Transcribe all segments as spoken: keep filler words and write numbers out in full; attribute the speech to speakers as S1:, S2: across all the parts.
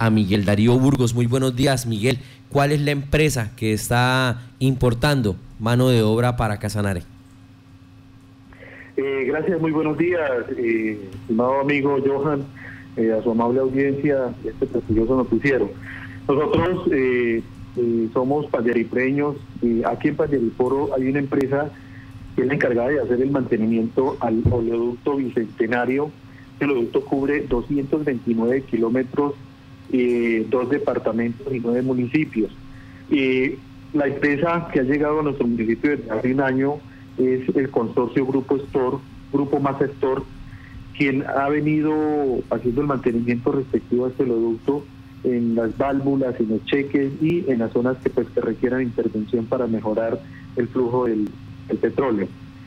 S1: a Miguel Darío Burgos. Muy buenos días, Miguel. ¿Cuál es la empresa que está importando mano de obra para Casanare?
S2: Eh, gracias, muy buenos días, eh, estimado amigo Johan, eh, a su amable audiencia de este prestigioso noticiero. Nosotros eh, eh, somos pallaripreños, y aquí en Pallariporo hay una empresa que es la encargada de hacer el mantenimiento al oleoducto Bicentenario. El oleoducto cubre doscientos veintinueve kilómetros, eh, dos departamentos y nueve municipios. Eh, la empresa que ha llegado a nuestro municipio desde hace un año es el consorcio Grupo Store, Grupo Masa Store, quien ha venido haciendo el mantenimiento respectivo a este oleoducto en las válvulas, en los cheques y en las zonas que pues que requieran intervención para mejorar el flujo del, del petróleo.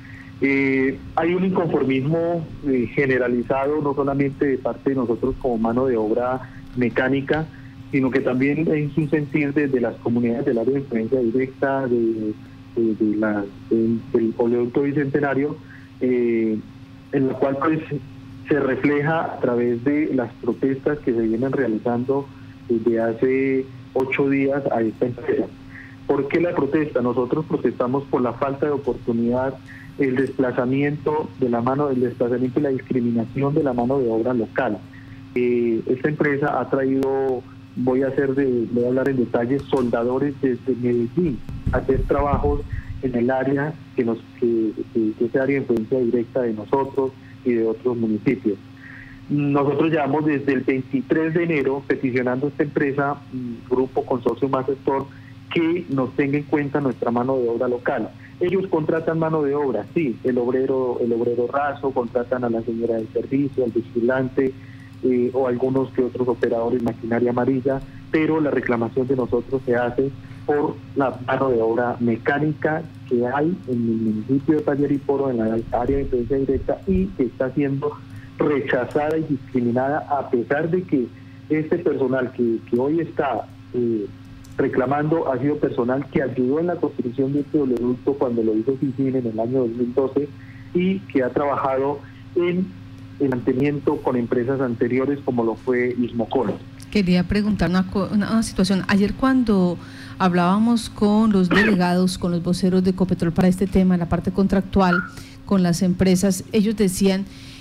S2: Eh, hay un inconformismo eh, generalizado, no solamente de parte de nosotros como mano de obra mecánica, sino que también es un sentir de, de las comunidades del área de influencia directa, de De, de la, de, del oleoducto Bicentenario, eh, en la cual pues se refleja a través de las protestas que se vienen realizando desde hace ocho días a esta empresa. ¿Por qué la protesta? Nosotros protestamos por la falta de oportunidad, el desplazamiento de la mano, el desplazamiento y la discriminación de la mano de obra local. Eh, esta empresa ha traído, voy a hacer de, voy a hablar en detalle, soldadores desde Medellín a hacer trabajos en el área que nos que, que, que es área de influencia directa de nosotros y de otros municipios. Nosotros llevamos desde el veintitrés de enero peticionando a esta empresa, Grupo Consorcio Masa Store, que nos tenga en cuenta nuestra mano de obra local. Ellos contratan mano de obra, sí, el obrero, el obrero raso, contratan a la señora del servicio, al vigilante, Eh, o algunos que otros operadores, maquinaria amarilla, pero la reclamación de nosotros se hace por la mano de obra mecánica que hay en el municipio de Pallariporo, en la área de influencia directa, y que está siendo rechazada y discriminada, a pesar de que este personal que, que hoy está eh, reclamando ha sido personal que ayudó en la construcción de este oleoducto cuando lo hizo Sicin en el año dos mil doce y que ha trabajado en el mantenimiento con empresas anteriores como lo fue Ismocol.
S3: Quería preguntar una, una, una situación. Ayer cuando hablábamos con los delegados, con los voceros de Ecopetrol para este tema, en la parte contractual, con las empresas, ellos decían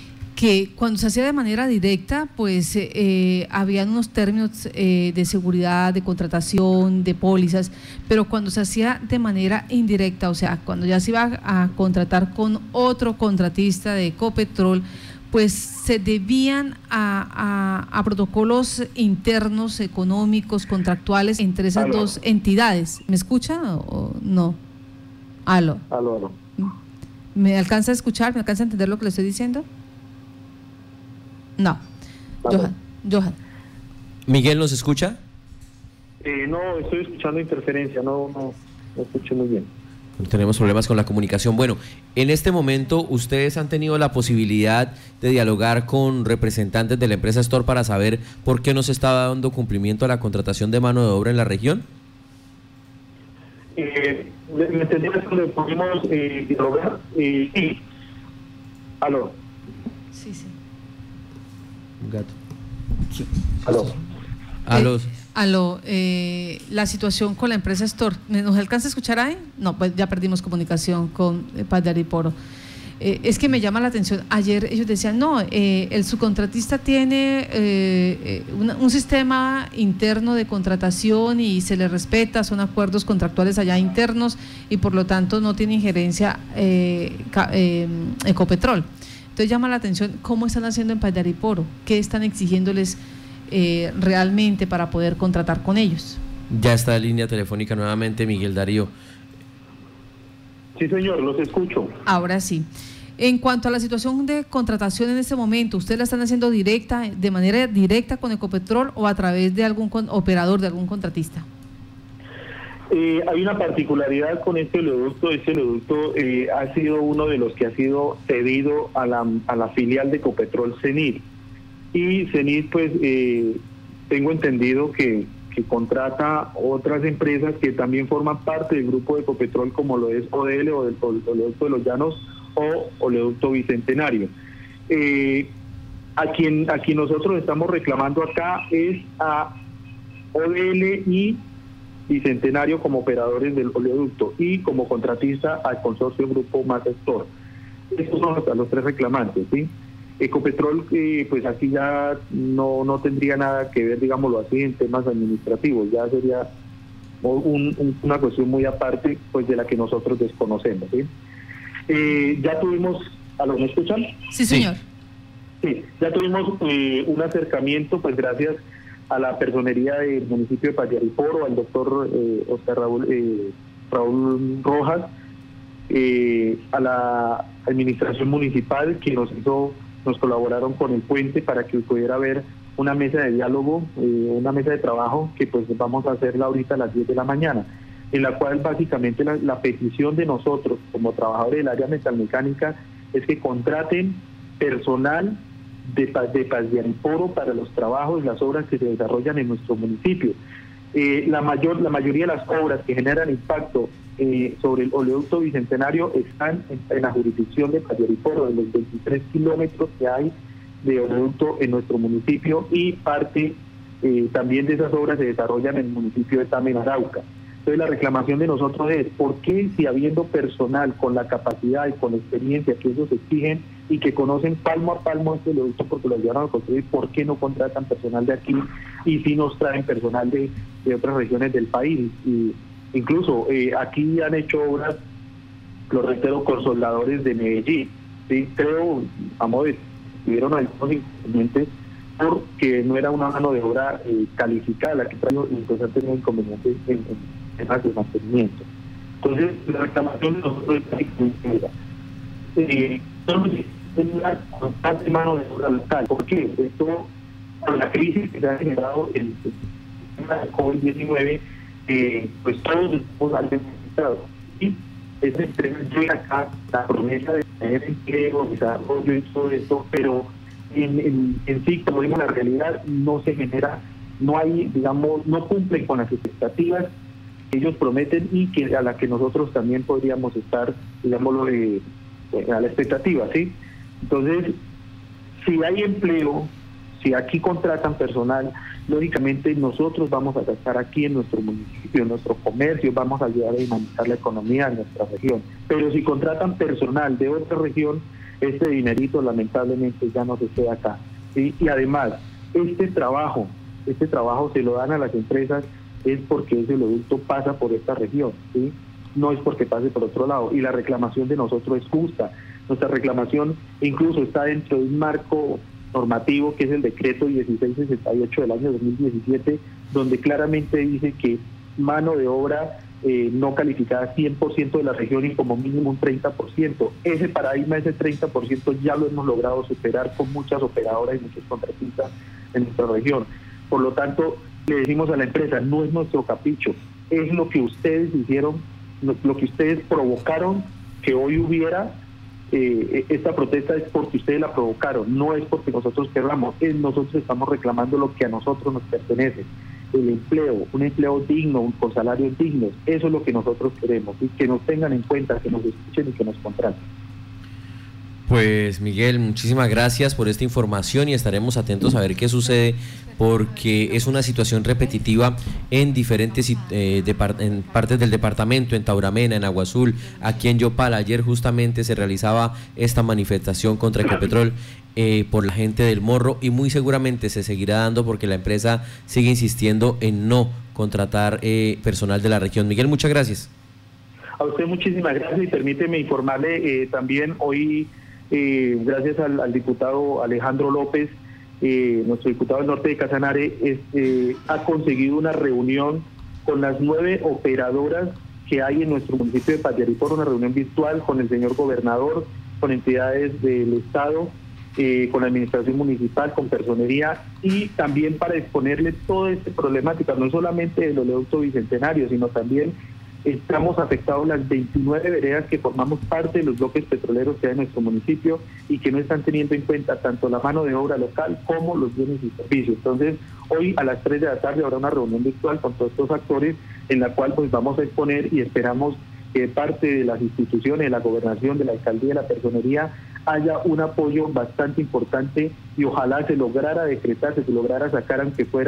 S3: que cuando se hacía de manera directa, pues eh, habían unos términos eh, de seguridad, de contratación, de pólizas, pero cuando se hacía de manera indirecta, o sea, cuando ya se iba a contratar con otro contratista de Ecopetrol, pues se debían a, a, a protocolos internos, económicos, contractuales entre esas aló. dos entidades. ¿Me escucha o no? Aló.
S2: Aló, aló.
S3: ¿Me alcanza a escuchar? ¿Me alcanza a entender lo que le estoy diciendo? No.
S2: Aló.
S3: Johan, Johan.
S1: ¿Miguel nos escucha?
S2: Eh, no, estoy escuchando interferencia, no, no, no escucho muy bien.
S1: Tenemos problemas con la comunicación. Bueno, en este momento ustedes han tenido la posibilidad de dialogar con representantes de la empresa Store para saber por qué no se está dando cumplimiento a la contratación de mano de obra en la región.
S2: Eh, ¿Me entendí que le pudimos eh, dialogar? Eh, sí. Aló.
S3: Sí, sí.
S1: Un gato.
S2: Sí. Aló.
S1: Aló.
S3: Eh, aló, eh, la situación con la empresa Store, ¿nos alcanza a escuchar ahí? No, pues ya perdimos comunicación con eh, Pallariporo. Eh, es que me llama la atención, ayer ellos decían, no, eh, el subcontratista tiene eh, eh, una, un sistema interno de contratación y se le respeta, son acuerdos contractuales allá internos y por lo tanto no tiene injerencia eh, eh, Ecopetrol. Entonces llama la atención cómo están haciendo en Pallariporo, qué están exigiéndoles Eh, realmente para poder contratar con ellos.
S1: Ya está en línea telefónica nuevamente Miguel Darío.
S2: Sí, señor, los escucho.
S3: Ahora sí. En cuanto a la situación de contratación en este momento, ¿ustedes la están haciendo directa, de manera directa con Ecopetrol o a través de algún con, operador, de algún contratista?
S2: Eh, hay una particularidad con este oleoducto. Este oleoducto eh, ha sido uno de los que ha sido cedido a la, a la filial de Ecopetrol Cenit. Y Cenit, pues, eh, tengo entendido que, que contrata otras empresas que también forman parte del grupo de Ecopetrol, como lo es O D L o del Oleoducto de los Llanos o Oleoducto Bicentenario. Eh, a quien a quien nosotros estamos reclamando acá es a O D L y Bicentenario como operadores del oleoducto y como contratista al consorcio Grupo Masa Stor. Estos son los, los tres reclamantes, ¿sí? Ecopetrol, eh, pues aquí ya no, no tendría nada que ver, digámoslo así, en temas administrativos, ya sería un, un, una cuestión muy aparte, pues de la que nosotros desconocemos, ¿sí? Eh, ya tuvimos, ¿a los me escuchan?
S3: Sí, señor.
S2: Sí, ya tuvimos eh, un acercamiento, pues gracias a la personería del municipio de Payariporo, al doctor eh, Oscar Raúl, eh, Raúl Rojas, eh, a la administración municipal que nos hizo, nos colaboraron con el puente para que pudiera haber una mesa de diálogo, eh, una mesa de trabajo que pues vamos a hacerla ahorita a las diez de la mañana, en la cual básicamente la, la petición de nosotros como trabajadores del área metalmecánica es que contraten personal de, de Payariporo para los trabajos y las obras que se desarrollan en nuestro municipio. Eh, la mayor la mayoría de las obras que generan impacto eh, sobre el oleoducto Bicentenario están en, en la jurisdicción de Payariporo, de los veintitrés kilómetros que hay de oleoducto en nuestro municipio, y parte eh, también de esas obras se desarrollan en el municipio de Tame, Arauca. Entonces la reclamación de nosotros es, ¿por qué si habiendo personal con la capacidad y con la experiencia que ellos exigen y que conocen palmo a palmo este oleoducto porque lo ayudaron a construir, por qué no contratan personal de aquí y si nos traen personal de, de otras regiones del país? Y incluso eh, aquí han hecho obras, lo reitero, con soldadores de Medellín, ¿sí? Creo, a modo de, tuvieron algunos inconvenientes porque no era una mano de obra eh, calificada la que trajo, y pues han tenido inconvenientes en, en temas de mantenimiento. Entonces, la reclamación de nosotros es eh, es una constante mano de obra local. ¿Por qué? Esto, con la crisis que se ha generado el tema del COVID diecinueve, eh, pues todos estamos afectados. Y esa empresa llega acá, la promesa de tener empleo, desarrollo y todo esto, pero en, en, en sí, como digo, la realidad no se genera, no hay, digamos, no cumplen con las expectativas que ellos prometen y que a las que nosotros también podríamos estar, digámoslo, eh, a la expectativa, ¿sí? Entonces, si hay empleo, si aquí contratan personal, lógicamente nosotros vamos a gastar aquí en nuestro municipio, en nuestro comercio, vamos a ayudar a dinamizar la economía de nuestra región. Pero si contratan personal de otra región, este dinerito lamentablemente ya no se queda acá, ¿sí? Y además, este trabajo, este trabajo se lo dan a las empresas es porque ese oleoducto pasa por esta región, ¿sí? No es porque pase por otro lado, y la reclamación de nosotros es justa. Nuestra reclamación incluso está dentro de un marco normativo que es el decreto dieciséis sesenta y ocho del año dos mil diecisiete, donde claramente dice que mano de obra eh, no calificada cien por ciento de la región y como mínimo un treinta por ciento. Ese paradigma, ese treinta por ciento ya lo hemos logrado superar con muchas operadoras y muchos contratistas en nuestra región. Por lo tanto, le decimos a la empresa, no es nuestro capricho, es lo que ustedes hicieron, lo, lo que ustedes provocaron que hoy hubiera eh, esta protesta, es porque ustedes la provocaron, no es porque nosotros querramos, es nosotros estamos reclamando lo que a nosotros nos pertenece, el empleo, un empleo digno, un, con salarios dignos, eso es lo que nosotros queremos, y que nos tengan en cuenta, que nos escuchen y que nos contraten.
S1: Pues Miguel, muchísimas gracias por esta información y estaremos atentos a ver qué sucede, porque es una situación repetitiva en diferentes eh, en partes del departamento, en Tauramena, en Agua Azul, aquí en Yopal. Ayer justamente se realizaba esta manifestación contra Ecopetrol eh, por la gente del Morro, y muy seguramente se seguirá dando porque la empresa sigue insistiendo en no contratar eh, personal de la región. Miguel, muchas gracias.
S2: A usted muchísimas gracias, y permíteme informarle eh, también hoy, eh, gracias al, al diputado Alejandro López, eh, nuestro diputado del norte de Casanare, es, eh, ha conseguido una reunión con las nueve operadoras que hay en nuestro municipio de Payariporo, una reunión virtual con el señor gobernador, con entidades del Estado, eh, con la administración municipal, con personería, y también para exponerle toda esta problemática, no solamente del oleoducto Bicentenario, sino también estamos afectados las veintinueve veredas que formamos parte de los bloques petroleros que hay en nuestro municipio y que no están teniendo en cuenta tanto la mano de obra local como los bienes y servicios. Entonces, hoy a las tres de la tarde habrá una reunión virtual con todos estos actores en la cual pues vamos a exponer, y esperamos que parte de las instituciones, de la gobernación, de la alcaldía, de la personería, haya un apoyo bastante importante, y ojalá se lograra decretar, se lograra sacar, aunque fuera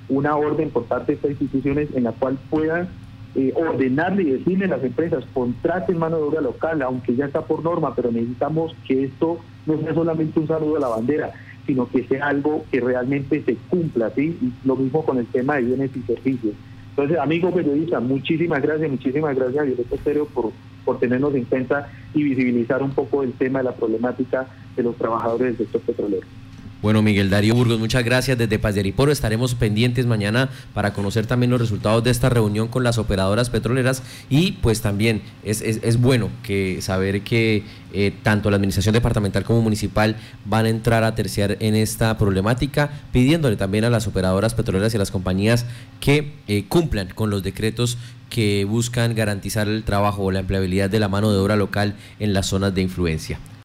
S2: una orden por parte de estas instituciones en la cual puedan eh, ordenarle y decirle a las empresas, contraten mano de obra local, aunque ya está por norma, pero necesitamos que esto no sea solamente un saludo a la bandera, sino que sea algo que realmente se cumpla, ¿sí? Y lo mismo con el tema de bienes y servicios. Entonces, amigo periodista, muchísimas gracias, muchísimas gracias a Violeta Estéreo por, por tenernos en cuenta y visibilizar un poco el tema de la problemática de los trabajadores del sector petrolero.
S1: Bueno, Miguel Darío Burgos, muchas gracias desde Paz de Ariporo. Estaremos pendientes mañana para conocer también los resultados de esta reunión con las operadoras petroleras y pues también es, es, es bueno que saber que eh, tanto la administración departamental como municipal van a entrar a terciar en esta problemática, pidiéndole también a las operadoras petroleras y a las compañías que eh, cumplan con los decretos que buscan garantizar el trabajo o la empleabilidad de la mano de obra local en las zonas de influencia.